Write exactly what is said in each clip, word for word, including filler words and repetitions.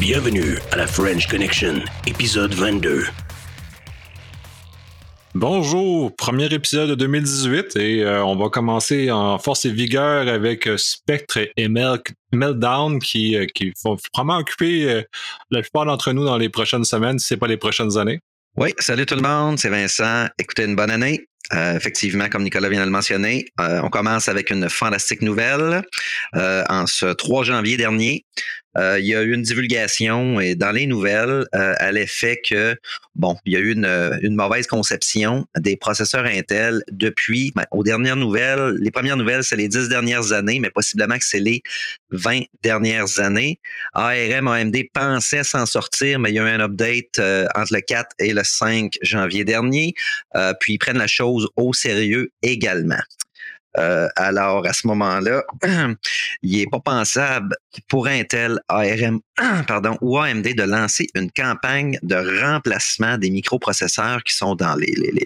Bienvenue à la French Connection, épisode vingt-deux. Bonjour, premier épisode de deux mille dix-huit et euh, on va commencer en force et vigueur avec euh, Spectre et Mel- Meltdown qui, euh, qui vont probablement occuper euh, la plupart d'entre nous dans les prochaines semaines, si ce n'est pas les prochaines années. Oui, salut tout le monde, c'est Vincent. Écoutez, une bonne année. Euh, effectivement, comme Nicolas vient de le mentionner, euh, on commence avec une fantastique nouvelle. Euh, en ce trois janvier dernier, euh, il y a eu une divulgation et dans les nouvelles euh, à l'effet que, bon, il y a eu une, une mauvaise conception des processeurs Intel depuis, ben, aux dernières nouvelles, les premières nouvelles, c'est les dix dernières années, mais possiblement que c'est les vingt dernières années. A R M, A M D pensaient s'en sortir, mais il y a eu un update euh, entre le quatre et le cinq janvier dernier, euh, puis ils prennent la chose au sérieux également. Euh, alors, à ce moment-là, il n'est pas pensable pour Intel, A R M pardon, ou A M D de lancer une campagne de remplacement des microprocesseurs qui sont dans les, les, les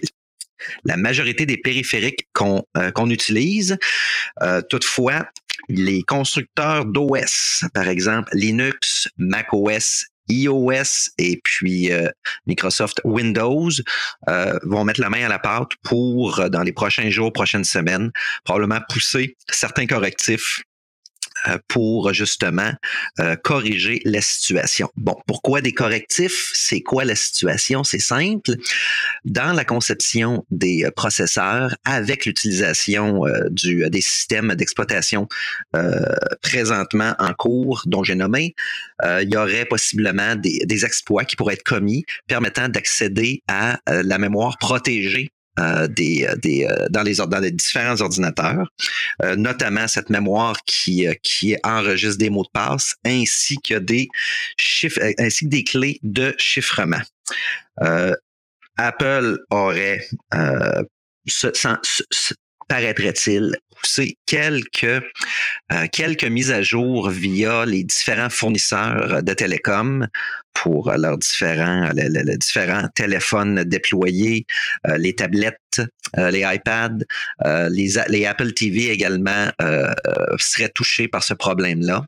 la majorité des périphériques qu'on, euh, qu'on utilise. Euh, toutefois, les constructeurs d'O S, par exemple Linux, macOS, iOS et puis euh, Microsoft Windows euh, vont mettre la main à la pâte pour, euh, dans les prochains jours, prochaines semaines, probablement pousser certains correctifs euh, pour justement euh, corriger la situation. Bon, pourquoi des correctifs? C'est quoi la situation? C'est simple. Dans la conception des processeurs, avec l'utilisation euh, du, des systèmes d'exploitation euh, présentement en cours, dont j'ai nommé, euh, il y aurait possiblement des, des exploits qui pourraient être commis permettant d'accéder à euh, la mémoire protégée Euh, des, des, euh, dans, les, dans les différents ordinateurs, euh, notamment cette mémoire qui, euh, qui enregistre des mots de passe ainsi que des chiffres, ainsi que des clés de chiffrement. Euh, Apple aurait, euh, ce, sans, ce, paraîtrait-il, poussé quelques, euh, quelques mises à jour via les différents fournisseurs de télécom pour leurs différents, les, les, les différents téléphones déployés, euh, les tablettes, euh, les iPads, euh, les, les Apple T V également euh, euh, seraient touchés par ce problème-là.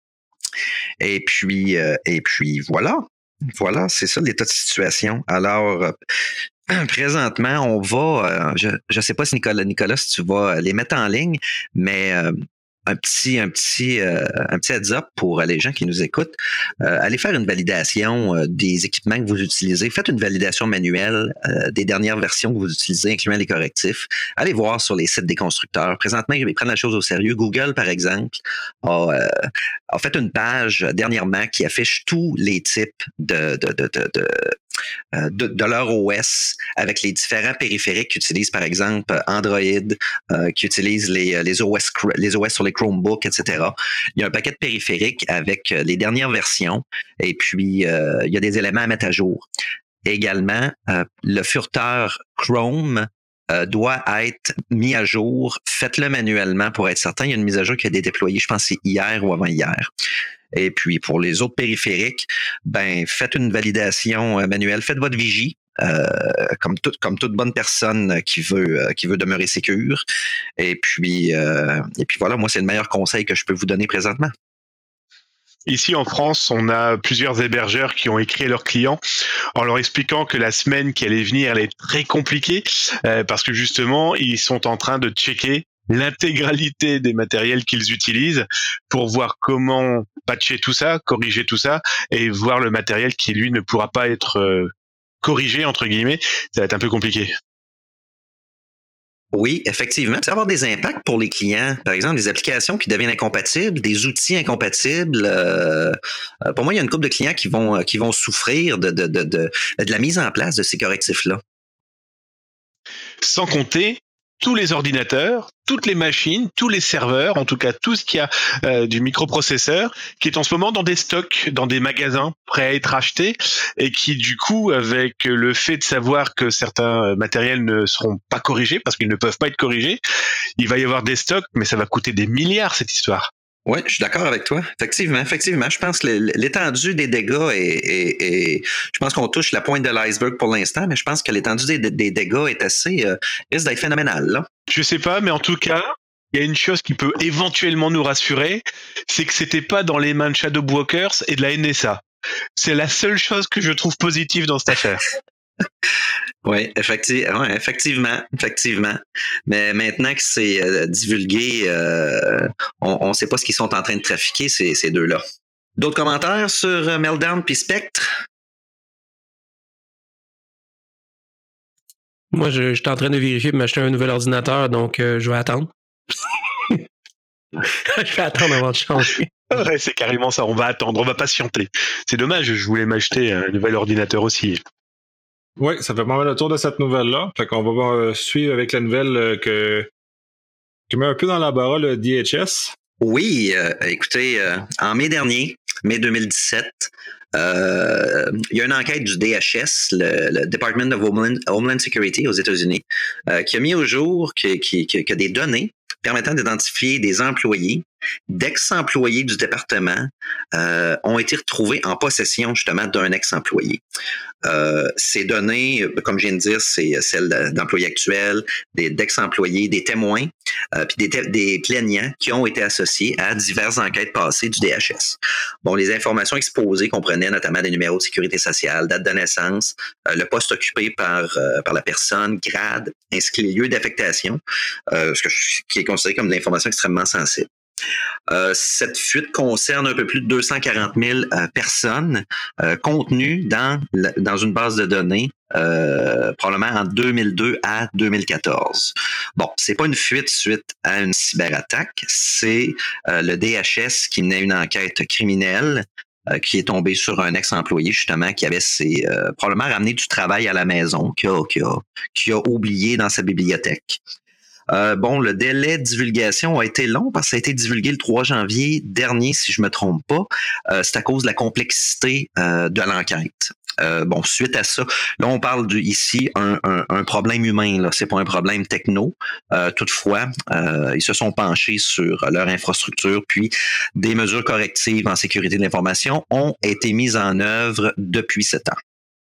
Et puis, euh, et puis voilà. Voilà, c'est ça l'état de situation. Alors, euh, présentement, on va, euh, je ne sais pas si Nicolas, Nicolas, si tu vas les mettre en ligne, mais euh, un petit, un petit, euh, un petit heads up pour les gens qui nous écoutent. Euh, allez faire une validation euh, des équipements que vous utilisez. Faites une validation manuelle euh, des dernières versions que vous utilisez, incluant les correctifs. Allez voir sur les sites des constructeurs. Présentement, ils prennent la chose au sérieux. Google, par exemple, a, euh, a fait une page dernièrement qui affiche tous les types de, de, de, de, de De, de leur O S avec les différents périphériques qui utilisent, par exemple, Android, euh, qui utilisent les, les, O S, les O S sur les Chromebooks, et cetera. Il y a un paquet de périphériques avec les dernières versions et puis euh, il y a des éléments à mettre à jour. Également, euh, le furteur Chrome euh, doit être mis à jour. Faites-le manuellement pour être certain. Il y a une mise à jour qui a été déployée, je pense que c'est hier ou avant-hier. Et puis, pour les autres périphériques, ben faites une validation manuelle, faites votre vigie, euh, comme, tout, comme toute bonne personne qui veut, euh, qui veut demeurer sécure. Et puis, euh, et puis voilà, moi, c'est le meilleur conseil que je peux vous donner présentement. Ici en France, on a plusieurs hébergeurs qui ont écrit à leurs clients en leur expliquant que la semaine qui allait venir, elle est très compliquée euh, parce que justement, ils sont en train de checker l'intégralité des matériels qu'ils utilisent pour voir comment patcher tout ça, corriger tout ça et voir le matériel qui, lui, ne pourra pas être euh, corrigé, entre guillemets. Ça va être un peu compliqué. Oui, effectivement. Ça va avoir des impacts pour les clients. Par exemple, des applications qui deviennent incompatibles, des outils incompatibles. Euh, pour moi, il y a une couple de clients qui vont, qui vont souffrir de, de, de, de, de la mise en place de ces correctifs-là. Sans compter tous les ordinateurs, toutes les machines, tous les serveurs, en tout cas tout ce qui a euh, du microprocesseur, qui est en ce moment dans des stocks, dans des magasins prêts à être achetés, et qui du coup, avec le fait de savoir que certains matériels ne seront pas corrigés, parce qu'ils ne peuvent pas être corrigés, il va y avoir des stocks, mais ça va coûter des milliards cette histoire. Oui, je suis d'accord avec toi. Effectivement, effectivement. Je pense que l'étendue des dégâts est, est, est je pense qu'on touche la pointe de l'iceberg pour l'instant, mais je pense que l'étendue des, des dégâts est assez, euh, risque d'être phénoménale, là. Je sais pas, mais en tout cas, il y a une chose qui peut éventuellement nous rassurer, c'est que c'était pas dans les mains de Shadow Brokers et de la N S A. C'est la seule chose que je trouve positive dans cette affaire. Oui, effecti- ouais, effectivement, effectivement. Mais maintenant que c'est euh, divulgué, euh, on ne sait pas ce qu'ils sont en train de trafiquer, ces, ces deux-là. D'autres commentaires sur euh, Meltdown puis Spectre? Moi, je, je suis en train de vérifier pour m'acheter un nouvel ordinateur, donc euh, je vais attendre. Je vais attendre avant de changer. Ouais, c'est carrément ça. On va attendre, on va patienter. C'est dommage, je voulais m'acheter un nouvel ordinateur aussi. Oui, ça fait pas mal le tour de cette nouvelle-là. Fait qu'on va euh, suivre avec la nouvelle euh, que qui met un peu dans l'embarras le D H S. Oui, euh, écoutez, euh, en mai dernier, mai deux mille dix-sept, euh, il y a une enquête du D H S, le, le Department of Homeland, Homeland Security aux États-Unis, euh, qui a mis au jour que, qui, que, que des données permettant d'identifier des employés, d'ex-employés du département, euh, ont été retrouvés en possession justement d'un ex-employé. Euh, ces données, comme je viens de dire, c'est celles d'employés actuels, des, d'ex-employés, des témoins, euh, puis des, des plaignants qui ont été associés à diverses enquêtes passées du D H S. Bon, les informations exposées comprenaient notamment des numéros de sécurité sociale, date de naissance, euh, le poste occupé par, euh, par la personne, grade, ainsi que les lieux d'affectation, euh, ce que je, qui est considéré comme de l'information extrêmement sensible. Euh, cette fuite concerne un peu plus de deux cent quarante mille euh, personnes euh, contenues dans, dans une base de données euh, probablement en deux mille deux à deux mille quatorze. Bon, c'est pas une fuite suite à une cyberattaque, c'est euh, le D H S qui menait une enquête criminelle euh, qui est tombé sur un ex-employé justement qui avait ses, euh, probablement ramené du travail à la maison, qui a, qui a, qui a oublié dans sa bibliothèque. Euh, bon, le délai de divulgation a été long parce que ça a été divulgué le trois janvier dernier, si je me trompe pas. Euh, c'est à cause de la complexité euh, de l'enquête. Euh, bon, suite à ça, là, on parle de, ici un, un, un problème humain, là. C'est pas un problème techno. Euh, toutefois, euh, ils se sont penchés sur leur infrastructure, puis des mesures correctives en sécurité de l'information ont été mises en œuvre depuis sept ans.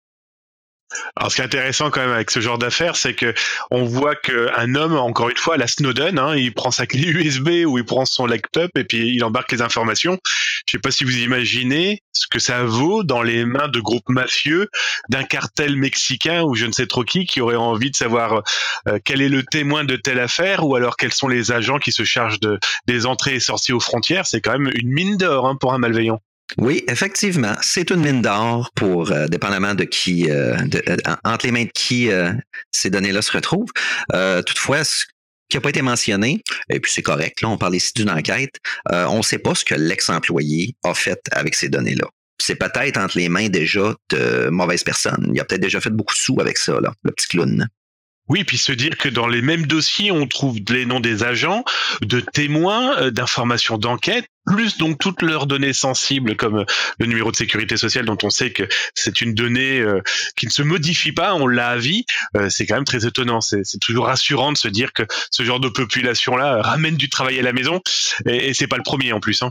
Alors, ce qui est intéressant quand même avec ce genre d'affaires, c'est que on voit qu'un homme, encore une fois, la Snowden, hein, il prend sa clé U S B ou il prend son laptop et puis il embarque les informations. Je sais pas si vous imaginez ce que ça vaut dans les mains de groupes mafieux, d'un cartel mexicain ou je ne sais trop qui, qui aurait envie de savoir euh, quel est le témoin de telle affaire ou alors quels sont les agents qui se chargent de, des entrées et sorties aux frontières. C'est quand même une mine d'or hein, pour un malveillant. Oui, effectivement, c'est une mine d'or pour, euh, dépendamment de qui, euh, de, euh, entre les mains de qui euh, ces données-là se retrouvent. Euh, toutefois, ce qui n'a pas été mentionné, et puis c'est correct, là, on parle ici d'une enquête, euh, on ne sait pas ce que l'ex-employé a fait avec ces données-là. C'est peut-être entre les mains déjà de mauvaises personnes. Il a peut-être déjà fait beaucoup de sous avec ça, là, le petit clown. Oui, puis se dire que dans les mêmes dossiers, on trouve les noms des agents, de témoins, euh, d'informations d'enquête, plus donc toutes leurs données sensibles comme le numéro de sécurité sociale dont on sait que c'est une donnée euh, qui ne se modifie pas, on l'a à vie, euh, c'est quand même très étonnant. C'est, c'est toujours rassurant de se dire que ce genre de population-là ramène du travail à la maison et, et c'est pas le premier en plus. Hein.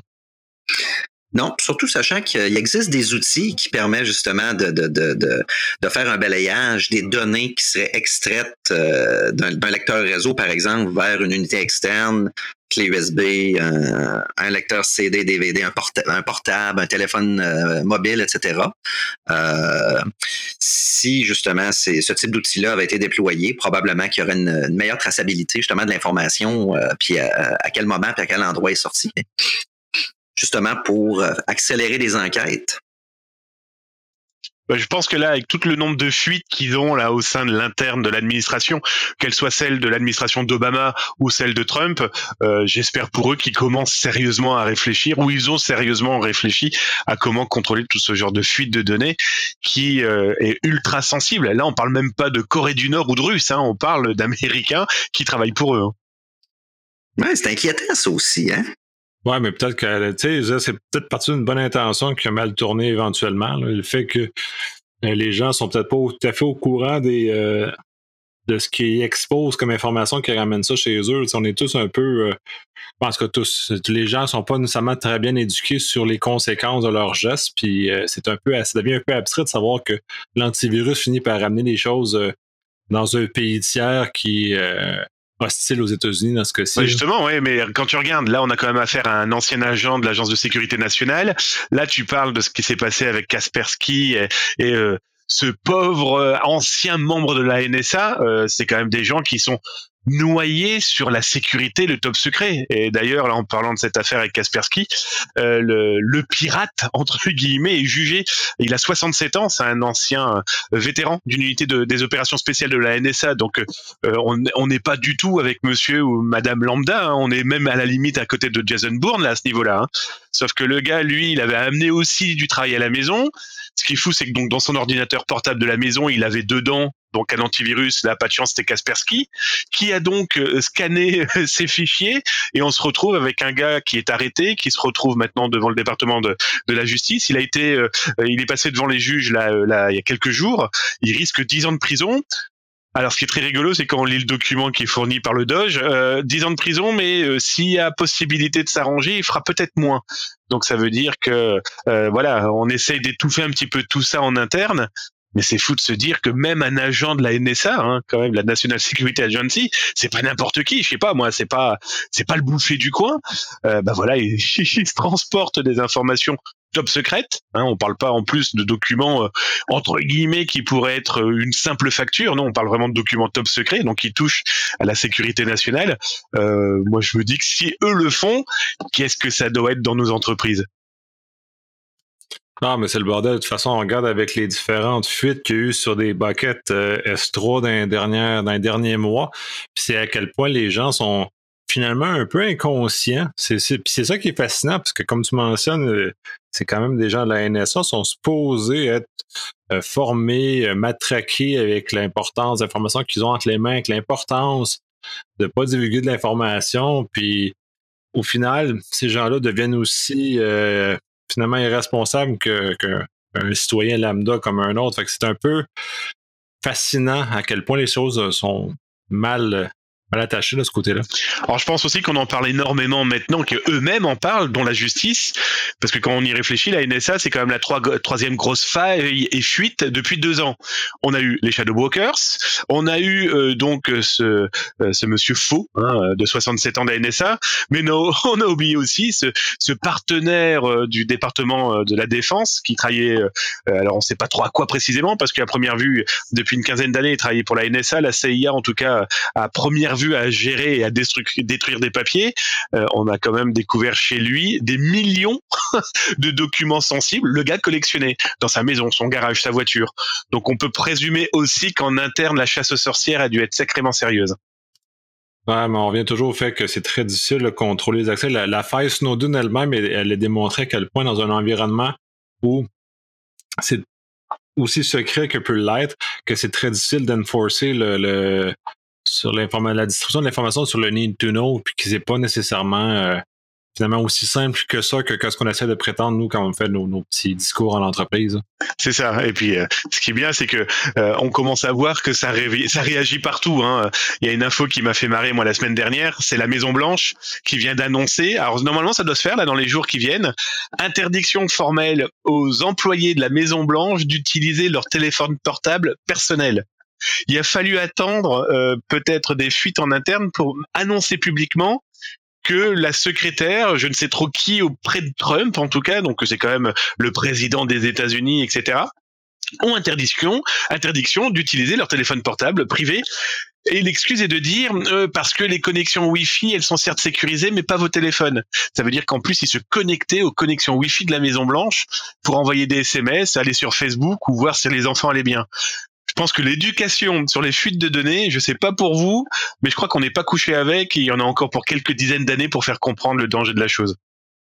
Non, surtout sachant qu'il existe des outils qui permettent justement de, de, de, de, de faire un balayage des données qui seraient extraites euh, d'un, d'un lecteur réseau, par exemple, vers une unité externe, clé U S B, un, un lecteur C D, D V D, un, porta- un portable, un téléphone euh, mobile, et cetera. Euh, si justement c'est, ce type d'outil-là avait été déployé, probablement qu'il y aurait une, une meilleure traçabilité justement de l'information, euh, puis à, à quel moment, puis à quel endroit elle est sortie. Justement pour accélérer les enquêtes. Ben, je pense que là, avec tout le nombre de fuites qu'ils ont là au sein de l'interne de l'administration, qu'elle soit celle de l'administration d'Obama ou celle de Trump, euh, j'espère pour eux qu'ils commencent sérieusement à réfléchir, ou ils ont sérieusement réfléchi à comment contrôler tout ce genre de fuite de données qui euh, est ultra sensible. Là, on parle même pas de Corée du Nord ou de Russes, hein, on parle d'Américains qui travaillent pour eux. Hein. Ouais, c'est inquiétant ça aussi, hein? Ouais, mais peut-être que, tu sais, c'est peut-être parti d'une bonne intention qui a mal tourné éventuellement. Là. Le fait que euh, les gens sont peut-être pas tout à fait au courant des, euh, de ce qu'ils exposent comme information qui ramène ça chez eux. T'sais, on est tous un peu, euh, je pense que tous, les gens sont pas nécessairement très bien éduqués sur les conséquences de leurs gestes, puis euh, c'est un peu, ça devient un peu abstrait de savoir que l'antivirus finit par ramener des choses euh, dans un pays tiers qui... Euh, hostile aux États-Unis dans ce cas-ci. Ouais, justement, oui, mais quand tu regardes, là, on a quand même affaire à un ancien agent de l'Agence de sécurité nationale. Là, tu parles de ce qui s'est passé avec Kaspersky et, et euh, ce pauvre euh, ancien membre de la N S A. Euh, c'est quand même des gens qui sont noyés sur la sécurité, le top secret. Et d'ailleurs, là, en parlant de cette affaire avec Kaspersky, euh, le, le pirate, entre guillemets, est jugé. Il a soixante-sept ans, c'est un ancien euh, vétéran d'une unité de, des opérations spéciales de la N S A. Donc, euh, on n'est pas du tout avec monsieur ou madame lambda. Hein. On est même à la limite à côté de Jason Bourne, là, à ce niveau-là. Hein. Sauf que le gars, lui, il avait amené aussi du travail à la maison. Ce qui est fou, c'est que donc dans son ordinateur portable de la maison, il avait dedans donc un antivirus. Là, pas de chance, c'était Kaspersky, qui a donc euh, scanné euh, ses fichiers, et on se retrouve avec un gars qui est arrêté, qui se retrouve maintenant devant le département de, de la justice. Il a été, euh, il est passé devant les juges là, euh, là il y a quelques jours. Il risque dix ans de prison. Alors, ce qui est très rigolo, c'est quand on lit le document qui est fourni par le Doge, euh, dix ans de prison, mais euh, s'il y a possibilité de s'arranger, il fera peut-être moins. Donc, ça veut dire que, euh, voilà, on essaye d'étouffer un petit peu tout ça en interne, mais c'est fou de se dire que même un agent de la N S A, hein, quand même, la National Security Agency, c'est pas n'importe qui, je sais pas, moi, c'est pas, c'est pas le boucher du coin. Euh, bah voilà, il, il se transporte des informations top secrète, hein, on parle pas en plus de documents euh, entre guillemets qui pourraient être une simple facture, non, on parle vraiment de documents top secret, donc qui touchent à la sécurité nationale. Euh, moi, je me dis que si eux le font, qu'est-ce que ça doit être dans nos entreprises? Non, mais c'est le bordel. De toute façon, on regarde avec les différentes fuites qu'il y a eu sur des buckets euh, S trois dans les, dernières, dans les derniers mois. Puis c'est à quel point les gens sont finalement un peu inconscients. C'est, c'est, puis c'est ça qui est fascinant, parce que comme tu mentionnes, c'est quand même des gens de la N S A sont supposés être euh, formés, euh, matraqués avec l'importance des informations qu'ils ont entre les mains, avec l'importance de ne pas divulguer de l'information. Puis au final, ces gens-là deviennent aussi euh, finalement irresponsables que, que un citoyen lambda comme un autre. Fait que c'est un peu fascinant à quel point les choses sont mal, mal attachées de ce côté-là. Alors je pense aussi qu'on en parle énormément maintenant, qu'eux-mêmes en parlent, dont la justice, parce que quand on y réfléchit, la N S A, c'est quand même la trois, troisième grosse faille et fuite depuis deux ans. On a eu les Shadowbrokers, on a eu euh, donc ce, euh, ce monsieur faux, hein, de soixante-sept ans de la N S A, mais no, on a oublié aussi ce, ce partenaire euh, du département euh, de la Défense qui travaillait, euh, alors on ne sait pas trop à quoi précisément, parce qu'à première vue, depuis une quinzaine d'années, il travaillait pour la N S A, la C I A en tout cas, à première vue, à gérer et à détruire, détruire des papiers. Euh, on a quand même découvert chez lui des millions de documents sensibles. Le gars collectionnait dans sa maison, son garage, sa voiture. Donc on peut présumer aussi qu'en interne, la chasse aux sorcières a dû être sacrément sérieuse. Ouais, mais on revient toujours au fait que c'est très difficile de contrôler les accès. La, la faille Snowden elle-même, elle, elle a démontré à quel point dans un environnement où c'est aussi secret que peut l'être, que c'est très difficile d'enforcer le, le sur l'information, la distribution de l'information sur le need to know, puis que c'est pas nécessairement euh, finalement aussi simple que ça que, que ce qu'on essaie de prétendre nous quand on fait nos, nos petits discours en entreprise. C'est ça. Et puis, euh, ce qui est bien, c'est que euh, on commence à voir que ça, ré- ça réagit partout. Hein. Il y a une info qui m'a fait marrer moi la semaine dernière. C'est la Maison Blanche qui vient d'annoncer. Alors normalement, ça doit se faire là dans les jours qui viennent. Interdiction formelle aux employés de la Maison Blanche d'utiliser leur téléphone portable personnel. Il a fallu attendre euh, peut-être des fuites en interne pour annoncer publiquement que la secrétaire, je ne sais trop qui, auprès de Trump en tout cas, donc c'est quand même le président des États-Unis, et cetera, ont interdiction, interdiction d'utiliser leur téléphone portable privé. Et l'excuse est de dire euh, parce que les connexions Wi-Fi, elles sont certes sécurisées, mais pas vos téléphones. Ça veut dire qu'en plus, ils se connectaient aux connexions Wi-Fi de la Maison Blanche pour envoyer des S M S, aller sur Facebook ou voir si les enfants allaient bien. Je pense que l'éducation sur les fuites de données, je sais pas pour vous, mais je crois qu'on n'est pas couché avec et il y en a encore pour quelques dizaines d'années pour faire comprendre le danger de la chose.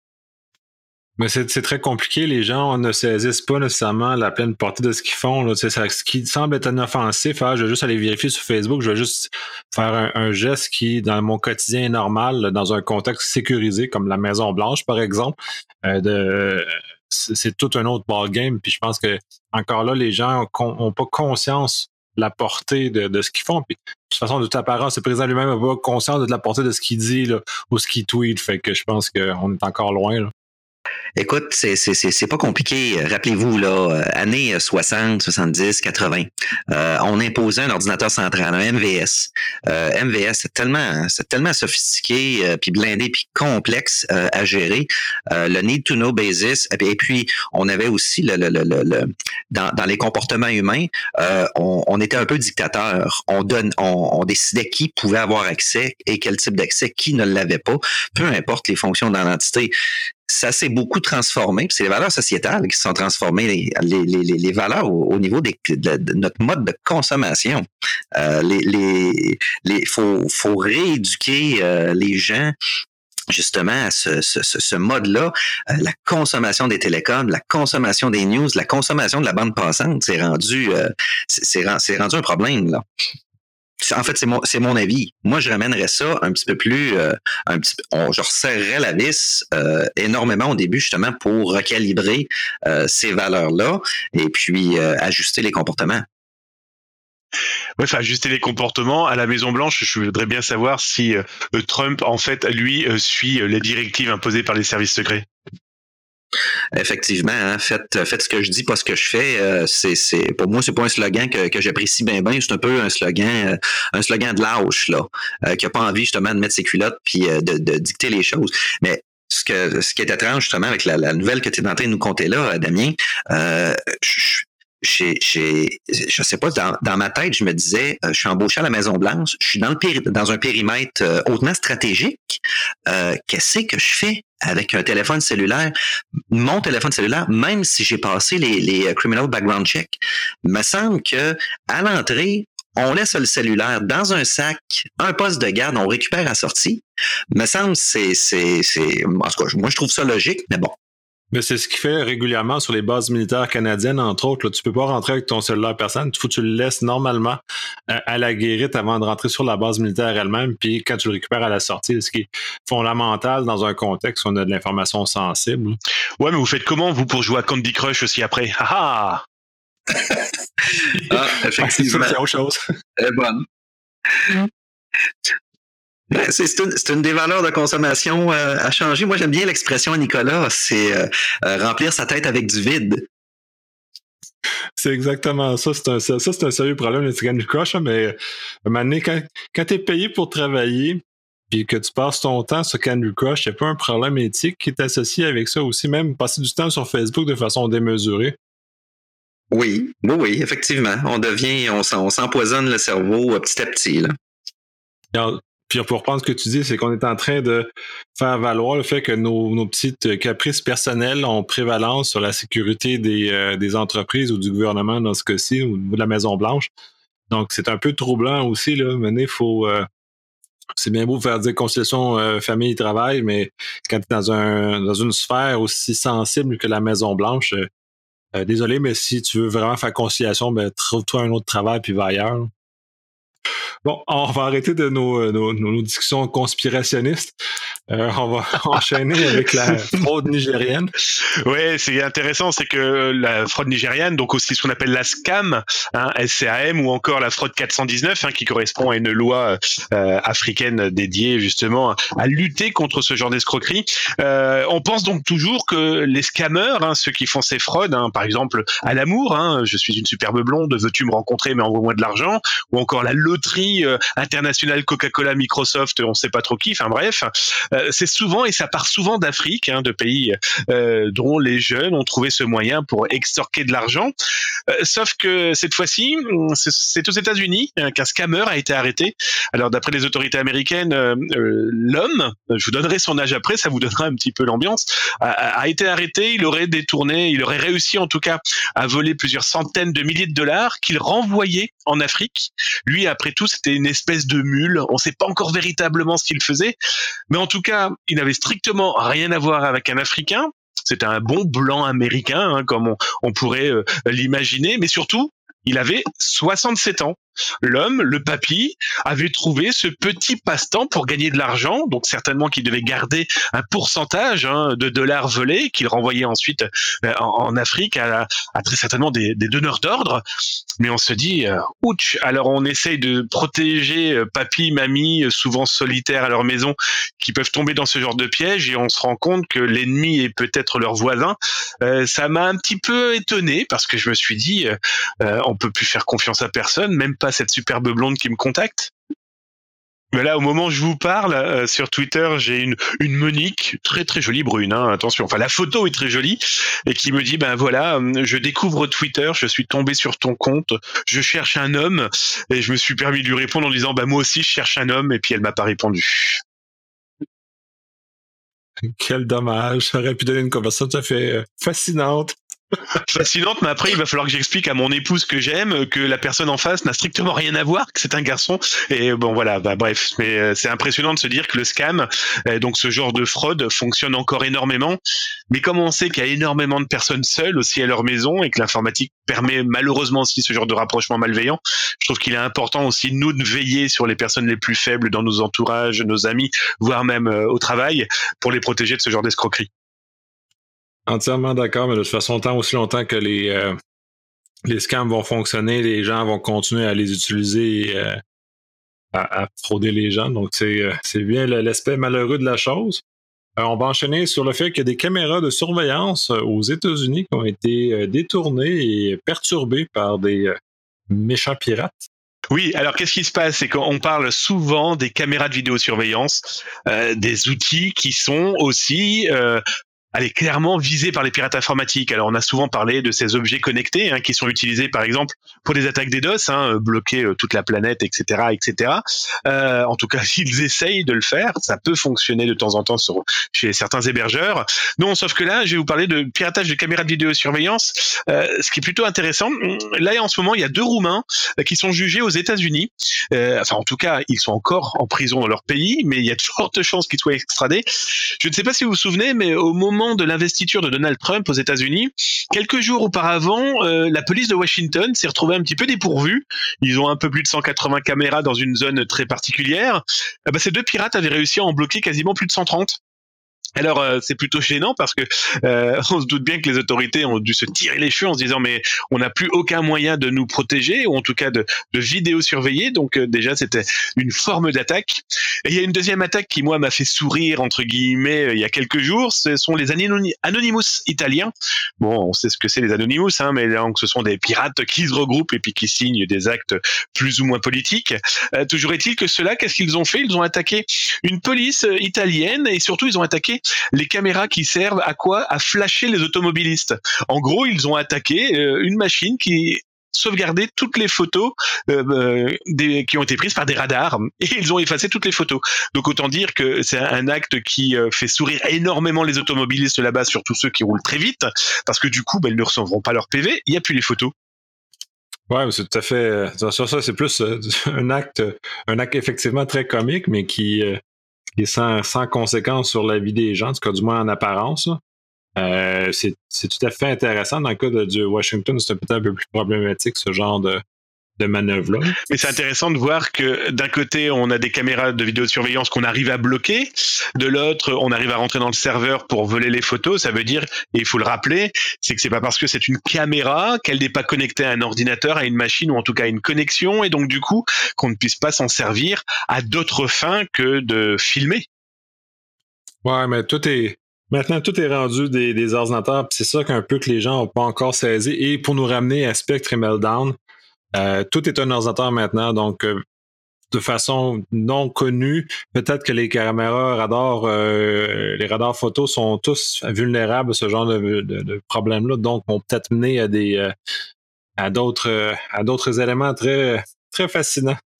Mais c'est, c'est très compliqué. Les gens ne saisissent pas nécessairement la pleine portée de ce qu'ils font. Là. C'est ça, ce qui semble être inoffensif, hein, je vais juste aller vérifier sur Facebook, je vais juste faire un, un geste qui, dans mon quotidien, est normal, là, dans un contexte sécurisé, comme la Maison Blanche, par exemple. Euh, de, c'est, c'est tout un autre ballgame. Puis je pense que encore là, les gens n'ont pas conscience de la portée de, de ce qu'ils font. Puis, de toute façon, de toute apparence, le président lui-même n'a pas conscience de la portée de ce qu'il dit là, ou ce qu'il tweet. Fait que je pense qu'on est encore loin. Là. Écoute, c'est, c'est, c'est, c'est pas compliqué. Rappelez-vous, là, années soixante, soixante-dix, quatre-vingts, euh, on imposait un ordinateur central, un M V S. Euh, M V S, c'est tellement, c'est tellement sophistiqué, euh, puis blindé, puis complexe euh, à gérer. Euh, le need to know basis. Et puis, on avait aussi le, le, le, le, le dans, dans les comportements humains, euh, on, on était un peu dictateur. On donne, on, on décidait qui pouvait avoir accès et quel type d'accès, qui ne l'avait pas, peu importe les fonctions dans l'entité. Ça s'est beaucoup transformé, puis c'est les valeurs sociétales qui se sont transformées, les, les, les, les valeurs au, au niveau des, de, de notre mode de consommation. Euh, les, les, les, faut, faut rééduquer euh, les gens justement à ce, ce, ce mode-là. Euh, la consommation des télécoms, la consommation des news, la consommation de la bande passante, c'est rendu, euh, c'est, c'est, c'est rendu un problème là. En fait, c'est mon, c'est mon avis. Moi, je ramènerais ça un petit peu plus, euh, un petit, on, je resserrerais la vis euh, énormément au début, justement, pour recalibrer euh, ces valeurs-là et puis euh, ajuster les comportements. Ouais, enfin, ajuster les comportements. À la Maison-Blanche, je voudrais bien savoir si euh, Trump, en fait, lui, euh, suit les directives imposées par les services secrets. Effectivement, hein, faites, faites ce que je dis, pas ce que je fais. Euh, c'est, c'est, pour moi, c'est pas un slogan que, que j'apprécie bien, bien. C'est un peu un slogan, euh, un slogan de lâche, là, euh, qui a pas envie justement de mettre ses culottes puis euh, de, de dicter les choses. Mais ce que, ce qui est étrange justement avec la, la nouvelle que tu es en train de nous conter là, Damien, euh, je, J'ai, j'ai, je sais pas, dans, dans ma tête, je me disais, euh, je suis embauché à la Maison-Blanche, je suis dans, le péri- dans un périmètre euh, hautement stratégique. Euh, qu'est-ce que je fais avec un téléphone cellulaire? Mon téléphone cellulaire, même si j'ai passé les, les criminal background check, il me semble que à l'entrée, on laisse le cellulaire dans un sac, un poste de garde, on récupère à la sortie. Il me semble que c'est, c'est, c'est, en tout cas, moi, je trouve ça logique, mais bon. Mais c'est ce qu'il fait régulièrement sur les bases militaires canadiennes, entre autres. Là, tu peux pas rentrer avec ton cellulaire personne. Il faut que tu le laisses normalement euh, à la guérite avant de rentrer sur la base militaire elle-même. Puis quand tu le récupères à la sortie, ce qui est fondamental dans un contexte où on a de l'information sensible. Ouais, mais vous faites comment, vous, pour jouer à Candy Crush aussi après? Ah ah, effectivement. C'est autre chose. Elle est bonne. C'est, c'est, une, c'est une des valeurs de consommation euh, à changer. Moi, j'aime bien l'expression à Nicolas, c'est euh, euh, remplir sa tête avec du vide. C'est exactement ça. C'est un, ça, c'est un sérieux problème, le Candy Crush, mais à un moment donné, quand, quand tu es payé pour travailler puis que tu passes ton temps sur Candy Crush, il n'y a pas un problème éthique qui est associé avec ça aussi, même passer du temps sur Facebook de façon démesurée. Oui, oui, oui, effectivement. On devient, on, on s'empoisonne le cerveau petit à petit, là. Alors, puis pour reprendre ce que tu dis, c'est qu'on est en train de faire valoir le fait que nos, nos petites caprices personnels ont prévalence sur la sécurité des, euh, des entreprises ou du gouvernement dans ce cas-ci, ou de la Maison-Blanche. Donc, c'est un peu troublant aussi, là. Maintenant, il faut... Euh, c'est bien beau de faire dire conciliation euh, famille-travail, mais quand tu es dans, un, dans une sphère aussi sensible que la Maison-Blanche, euh, euh, désolé, mais si tu veux vraiment faire conciliation, ben trouve-toi un autre travail puis va ailleurs. Bon, on va arrêter de nos, nos, nos discussions conspirationnistes. Euh, on va enchaîner avec la fraude nigérienne. Ouais, c'est intéressant, c'est que la fraude nigériane, donc aussi ce qu'on appelle la SCAM, hein, S C A M, ou encore la fraude quatre cent dix-neuf, hein, qui correspond à une loi euh, africaine dédiée justement à lutter contre ce genre d'escroquerie. Euh, on pense donc toujours que les scammers, hein, ceux qui font ces fraudes, hein, par exemple à l'amour, hein, je suis une superbe blonde, veux-tu me rencontrer mais envoie-moi de l'argent, ou encore la loterie euh, internationale Coca-Cola, Microsoft, on sait pas trop qui, enfin bref, euh, c'est souvent, et ça part souvent d'Afrique, hein, de pays euh, dont les jeunes ont trouvé ce moyen pour extorquer de l'argent. Euh, sauf que cette fois-ci, c'est, c'est aux États-Unis hein, qu'un scammer a été arrêté. Alors d'après les autorités américaines, euh, euh, l'homme, je vous donnerai son âge après, ça vous donnera un petit peu l'ambiance, a, a été arrêté. Il aurait détourné, il aurait réussi en tout cas à voler plusieurs centaines de milliers de dollars qu'il renvoyait en Afrique. Lui, après tout, c'était une espèce de mule. On ne sait pas encore véritablement ce qu'il faisait, mais en tout cas, il n'avait strictement rien à voir avec un Africain. C'était un bon blanc américain, hein, comme on, on pourrait euh, l'imaginer, mais surtout, il avait soixante-sept ans. l'homme, le papy, avait trouvé ce petit passe-temps pour gagner de l'argent, donc certainement qu'il devait garder un pourcentage hein, de dollars volés qu'il renvoyait ensuite euh, en, en Afrique à, à très certainement des, des donneurs d'ordre. Mais on se dit, euh, ouch, alors on essaye de protéger euh, papy, mamie, euh, souvent solitaires à leur maison, qui peuvent tomber dans ce genre de piège, et on se rend compte que l'ennemi est peut-être leur voisin. Euh, ça m'a un petit peu étonné, parce que je me suis dit, euh, euh, on peut plus faire confiance à personne, même pas cette superbe blonde qui me contacte. Mais là, au moment où je vous parle, euh, sur Twitter, j'ai une, une Monique, très très jolie brune, hein, attention, enfin la photo est très jolie, et qui me dit, ben voilà, je découvre Twitter, je suis tombé sur ton compte, je cherche un homme, et je me suis permis de lui répondre en disant, ben moi aussi je cherche un homme, et puis elle m'a pas répondu. Quel dommage, ça aurait pu donner une conversation tout à fait euh, fascinante. Fascinante, mais après il va falloir que j'explique à mon épouse que j'aime que la personne en face n'a strictement rien à voir, que c'est un garçon, et bon voilà, bah bref, mais euh, c'est impressionnant de se dire que le scam, euh, donc ce genre de fraude, fonctionne encore énormément, mais comme on sait qu'il y a énormément de personnes seules aussi à leur maison et que l'informatique permet malheureusement aussi ce genre de rapprochement malveillant, je trouve qu'il est important aussi nous de veiller sur les personnes les plus faibles dans nos entourages, nos amis, voire même euh, au travail, pour les protéger de ce genre d'escroquerie. Entièrement d'accord, mais de toute façon, tant aussi longtemps que les, euh, les scams vont fonctionner, les gens vont continuer à les utiliser et euh, à, à frauder les gens. Donc, c'est, euh, c'est bien l'aspect malheureux de la chose. Euh, on va enchaîner sur le fait qu'il y a des caméras de surveillance aux États-Unis qui ont été euh, détournées et perturbées par des euh, méchants pirates. Oui, alors qu'est-ce qui se passe? C'est qu'on parle souvent des caméras de vidéosurveillance, euh, des outils qui sont aussi... Euh, Elle est clairement visée par les pirates informatiques. Alors, on a souvent parlé de ces objets connectés hein, qui sont utilisés, par exemple, pour des attaques DDoS, hein, bloquer euh, toute la planète, et cetera, et cetera. Euh, en tout cas, s'ils essayent de le faire, ça peut fonctionner de temps en temps sur, chez certains hébergeurs. Non, sauf que là, je vais vous parler de piratage de caméras de vidéosurveillance, euh, ce qui est plutôt intéressant. Là, en ce moment, il y a deux Roumains euh, qui sont jugés aux États-Unis. Euh, enfin, en tout cas, ils sont encore en prison dans leur pays, mais il y a de fortes chances qu'ils soient extradés. Je ne sais pas si vous vous souvenez, mais au moment de l'investiture de Donald Trump aux États-Unis, quelques jours auparavant, euh, la police de Washington s'est retrouvée un petit peu dépourvue. Ils ont un peu plus de cent quatre-vingts caméras dans une zone très particulière. Eh ben, ces deux pirates avaient réussi à en bloquer quasiment plus de cent trente. Alors euh, c'est plutôt gênant parce que euh, on se doute bien que les autorités ont dû se tirer les cheveux en se disant mais on n'a plus aucun moyen de nous protéger ou en tout cas de, de vidéosurveiller, donc euh, déjà c'était une forme d'attaque. Et il y a une deuxième attaque qui moi m'a fait sourire entre guillemets euh, il y a quelques jours, ce sont les Anony- Anonymous italiens. Bon, on sait ce que c'est les Anonymous, hein, mais donc ce sont des pirates qui se regroupent et puis qui signent des actes plus ou moins politiques. Euh, toujours est-il que ceux-là, qu'est-ce qu'ils ont fait? Ils ont attaqué une police euh, italienne et surtout ils ont attaqué les caméras qui servent à quoi? À flasher les automobilistes. En gros, ils ont attaqué euh, une machine qui sauvegardait toutes les photos euh, euh, des, qui ont été prises par des radars et ils ont effacé toutes les photos. Donc autant dire que c'est un acte qui euh, fait sourire énormément les automobilistes là-bas, surtout ceux qui roulent très vite, parce que du coup, ben, ils ne recevront pas leur P V, il n'y a plus les photos. Ouais, c'est tout à fait. Sur ça, c'est plus euh, un acte, un acte effectivement très comique, mais qui, euh, qui est sans, sans conséquence sur la vie des gens, en tout cas du moins en apparence. Euh, c'est, c'est tout à fait intéressant. Dans le cas de, du Washington, c'est peut-être un peu plus problématique ce genre de, de manœuvre-là. Mais c'est intéressant de voir que d'un côté, on a des caméras de vidéosurveillance qu'on arrive à bloquer, de l'autre, on arrive à rentrer dans le serveur pour voler les photos. Ça veut dire, et il faut le rappeler, c'est que c'est pas parce que c'est une caméra qu'elle n'est pas connectée à un ordinateur, à une machine ou en tout cas à une connexion, et donc du coup, qu'on ne puisse pas s'en servir à d'autres fins que de filmer. Ouais, mais tout est... Maintenant, tout est rendu des, des ordinateurs, puis c'est ça qu'un peu que les gens n'ont pas encore saisi. Et pour nous ramener à Spectre et Meltdown, euh, tout est un ordinateur maintenant, donc euh, de façon non connue, peut-être que les caméras radars, euh, les radars photos sont tous vulnérables à ce genre de, de, de problème-là, donc vont peut-être mener à des euh, à d'autres à d'autres éléments très très fascinants.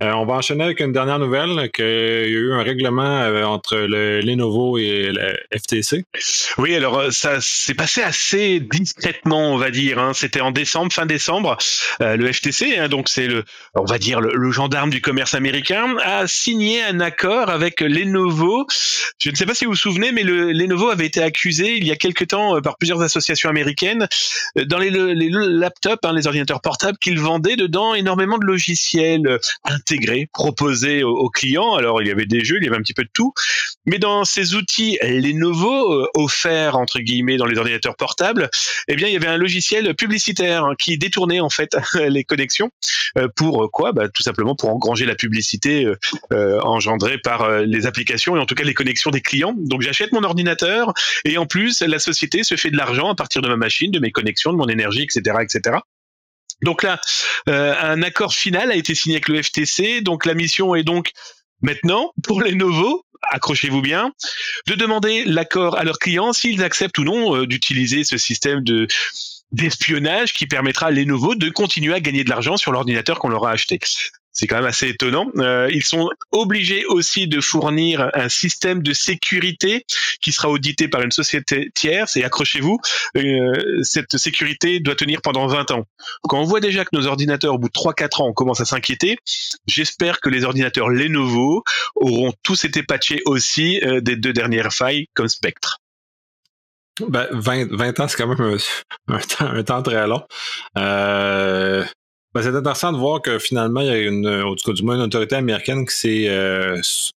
Euh, on va enchaîner avec une dernière nouvelle, qu'il y a eu un règlement euh, entre le Lenovo et le F T C. Oui, alors euh, ça s'est passé assez discrètement, on va dire. Hein. C'était en décembre, fin décembre, euh, le F T C, hein, donc c'est le, on va dire le, le gendarme du commerce américain, a signé un accord avec Lenovo. Je ne sais pas si vous vous souvenez, mais le Lenovo avait été accusé il y a quelque temps euh, par plusieurs associations américaines euh, dans les, les, les laptops, hein, les ordinateurs portables, qu'ils vendaient dedans énormément de logiciels euh, intégrés, proposés aux, aux clients. Alors il y avait des jeux, il y avait un petit peu de tout, mais dans ces outils Lenovo euh, offerts entre guillemets dans les ordinateurs portables, eh bien il y avait un logiciel publicitaire hein, qui détournait en fait les connexions euh, pour quoi bah, tout simplement pour engranger la publicité euh, euh, engendrée par euh, les applications et en tout cas les connexions des clients. Donc j'achète mon ordinateur et en plus la société se fait de l'argent à partir de ma machine, de mes connexions, de mon énergie, et cetera, et cetera. Donc là, euh, un accord final a été signé avec le F T C. Donc la mission est donc maintenant pour Lenovo, accrochez-vous bien, de demander l'accord à leurs clients s'ils acceptent ou non euh, d'utiliser ce système de d'espionnage qui permettra à Lenovo de continuer à gagner de l'argent sur l'ordinateur qu'on leur a acheté. C'est quand même assez étonnant. Euh, ils sont obligés aussi de fournir un système de sécurité qui sera audité par une société tierce. Et accrochez-vous, euh, cette sécurité doit tenir pendant vingt ans. Quand on voit déjà que nos ordinateurs, au bout de trois quatre ans, on commence à s'inquiéter, j'espère que les ordinateurs Lenovo auront tous été patchés aussi euh, des deux dernières failles comme Spectre. Ben, vingt, vingt ans, c'est quand même un, un, temps, un temps très long. Euh... Ben, c'est intéressant de voir que finalement, il y a une, en tout cas, du moins une autorité américaine qui s'est euh,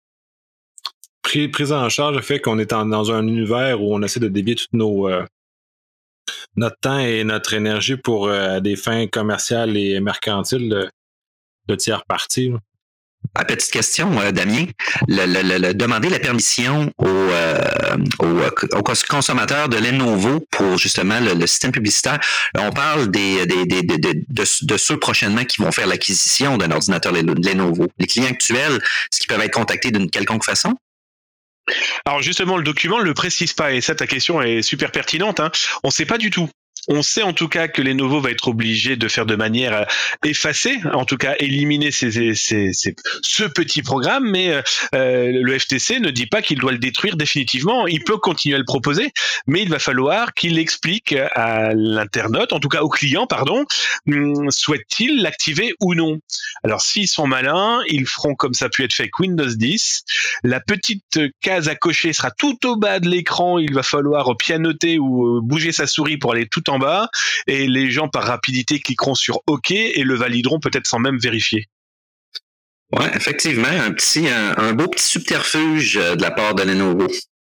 pris, prise en charge le fait qu'on est en, dans un univers où on essaie de dévier tout nos, euh, notre temps et notre énergie pour euh, des fins commerciales et mercantiles de, de tiers parties. Là. Ah, petite question, euh, Damien. Le, le, le, le, demander la permission aux, euh, aux, aux consommateurs de Lenovo pour justement le, le système publicitaire. On parle des, des, des, des, de, de, de ceux prochainement qui vont faire l'acquisition d'un ordinateur Lenovo. Les clients actuels, est-ce qu'ils peuvent être contactés d'une quelconque façon? Alors justement, le document ne le précise pas, et ça, ta question est super pertinente. Hein. On ne sait pas du tout. On sait en tout cas que Lenovo va être obligé de faire de manière effacée, en tout cas éliminer ces, ces, ces, ce petit programme, mais euh, le F T C ne dit pas qu'il doit le détruire définitivement. Il peut continuer à le proposer, mais il va falloir qu'il explique à l'internaute, en tout cas au client, pardon, hum, souhaite-t-il l'activer ou non. Alors s'ils sont malins, ils feront comme ça a pu être fait avec Windows dix. La petite case à cocher sera tout au bas de l'écran. Il va falloir pianoter ou bouger sa souris pour aller tout en bas, et les gens par rapidité cliqueront sur OK et le valideront peut-être sans même vérifier. Ouais, effectivement, un petit, un, un beau petit subterfuge de la part de Lenovo.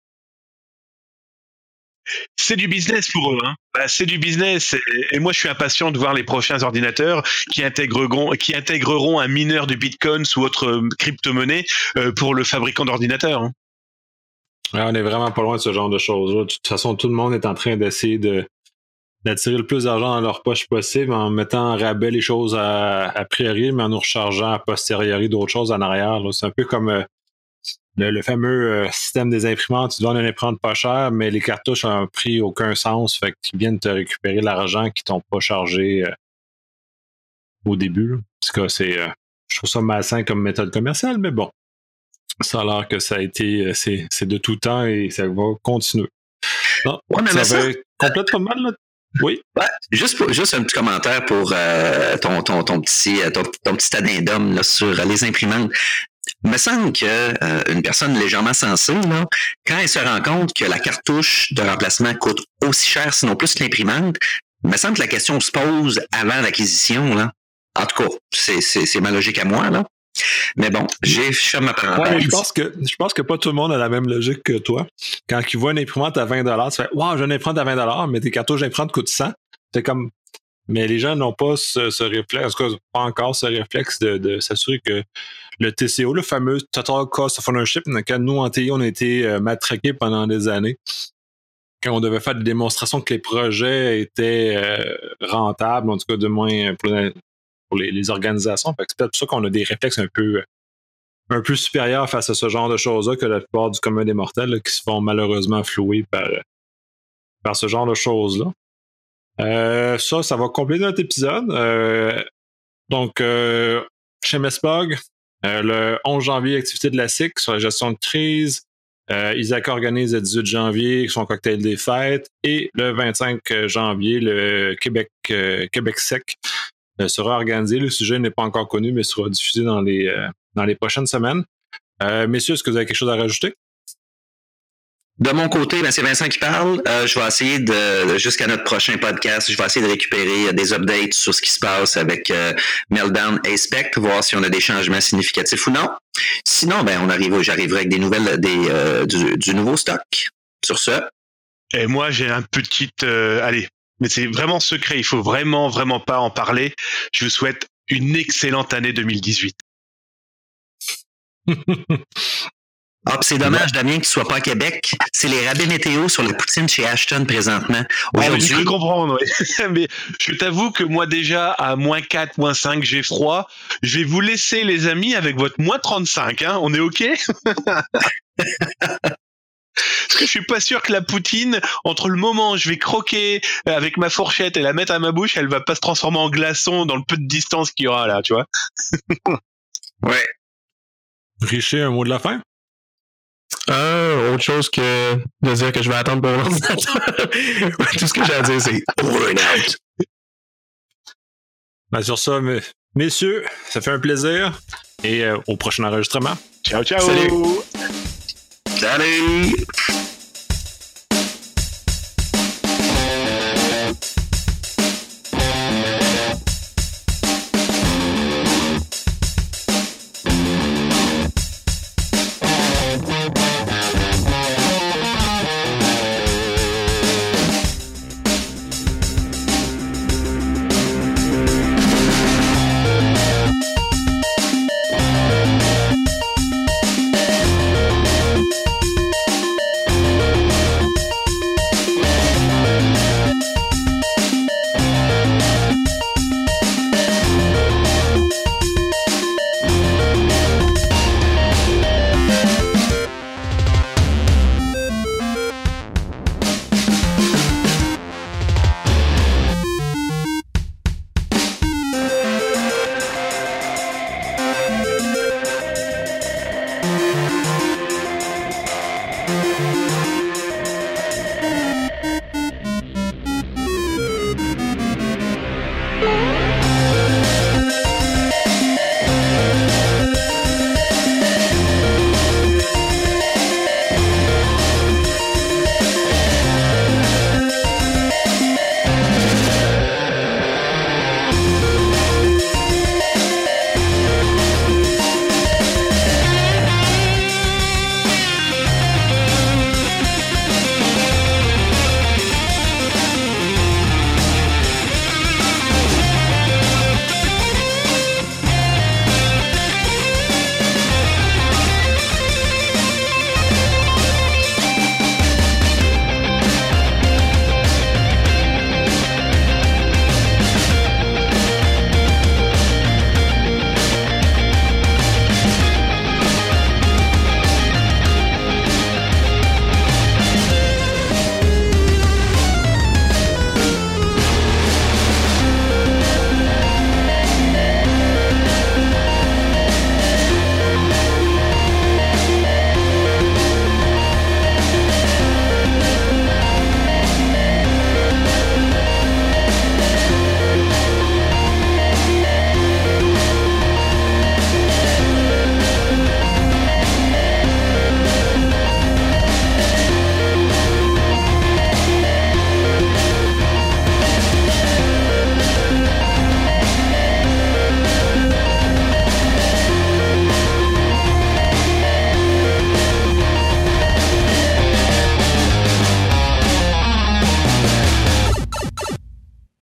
C'est du business pour eux, hein. Bah, c'est du business, et, et moi je suis impatient de voir les prochains ordinateurs qui intégreront, qui intégreront un mineur de bitcoins ou autre crypto-monnaie euh, pour le fabricant d'ordinateurs. Hein. Ouais, on est vraiment pas loin de ce genre de choses-là. De toute façon, tout le monde est en train d'essayer de d'attirer le plus d'argent dans leur poche possible en mettant en rabais les choses à, à priori, mais en nous rechargeant a posteriori d'autres choses en arrière. Là. C'est un peu comme euh, le, le fameux euh, système des imprimantes. Tu dois une imprimante pas cher, mais les cartouches ont un prix aucun sens. Fait qu'ils viennent te récupérer l'argent qu'ils t'ont pas chargé euh, au début. Là. En tout cas, c'est, euh, je trouve ça malsain comme méthode commerciale, mais bon. Ça a l'air que ça a été, c'est, c'est de tout temps et ça va continuer. Non, ouais, mais ça, ça va complète pas mal, là. Oui. Ouais, juste, pour, juste un petit commentaire pour euh, ton, ton, ton, petit, ton, ton petit addendum là, sur les imprimantes. Il me semble qu'une euh, personne légèrement sensée, là, quand elle se rend compte que la cartouche de remplacement coûte aussi cher, sinon plus que l'imprimante, il me semble que la question se pose avant l'acquisition. Là. En tout cas, c'est, c'est, c'est ma logique à moi, là. Mais bon, j'ai fait ma parenthèse. Ouais, je pense que je pense que pas tout le monde a la même logique que toi. Quand tu vois une imprimante à vingt dollars, tu fais waouh, j'ai une imprimante à vingt dollars, mais tes cartouches d'imprimante coûtent cent. C'est comme. Mais les gens n'ont pas ce, ce réflexe, en tout cas, pas encore ce réflexe de, de s'assurer que le T C O, le fameux Total Cost of Ownership, dans lequel nous, en T I, on a été euh, matraqués pendant des années. Quand on devait faire des démonstrations que les projets étaient euh, rentables, en tout cas, de moins pour les, pour les, les organisations. Fait que c'est peut-être pour ça qu'on a des réflexes un peu, un peu supérieurs face à ce genre de choses-là que la plupart du commun des mortels là, qui se font malheureusement flouer par, par ce genre de choses-là. Euh, ça, ça va compléter notre épisode. Euh, donc, euh, chez Mespog, Euh, le onze janvier, activité de la S I C sur la gestion de crise. Euh, Isaac organise le dix-huit janvier son cocktail des fêtes. Et le vingt-cinq janvier, le Québec, euh, Québec Sec euh, sera organisé. Le sujet n'est pas encore connu, mais sera diffusé dans les, euh, dans les prochaines semaines. Euh, messieurs, est-ce que vous avez quelque chose à rajouter? De mon côté, ben c'est Vincent qui parle. Euh, je vais essayer de, jusqu'à notre prochain podcast, je vais essayer de récupérer des updates sur ce qui se passe avec euh, Meltdown et Spectre, voir si on a des changements significatifs ou non. Sinon, ben on arrive, j'arriverai avec des nouvelles des, euh, du, du nouveau stock. Sur ce. Et moi, j'ai un petit... Euh, allez, mais c'est vraiment secret. Il faut vraiment, vraiment pas en parler. Je vous souhaite une excellente année deux mille dix-huit. Ah, pis c'est dommage, Damien, qu'il ne soit pas à Québec. C'est les rabais météo sur la poutine chez Ashton présentement. Aujourd'hui, je peux comprendre, oui. Mais je t'avoue que moi, déjà, à moins quatre, moins cinq, j'ai froid. Je vais vous laisser, les amis, avec votre moins trente-cinq. Hein. On est OK? Parce que je suis pas sûr que la poutine, entre le moment où je vais croquer avec ma fourchette et la mettre à ma bouche, elle va pas se transformer en glaçon dans le peu de distance qu'il y aura là, tu vois? Ouais. Richer, un mot de la fin? Ah, autre chose que de dire que je vais attendre pour l'ordinateur. Tout ce que j'ai à dire, c'est over and out. Ben sur ça, mes- messieurs, ça fait un plaisir. Et euh, au prochain enregistrement. Ciao, ciao! Salut. Salut!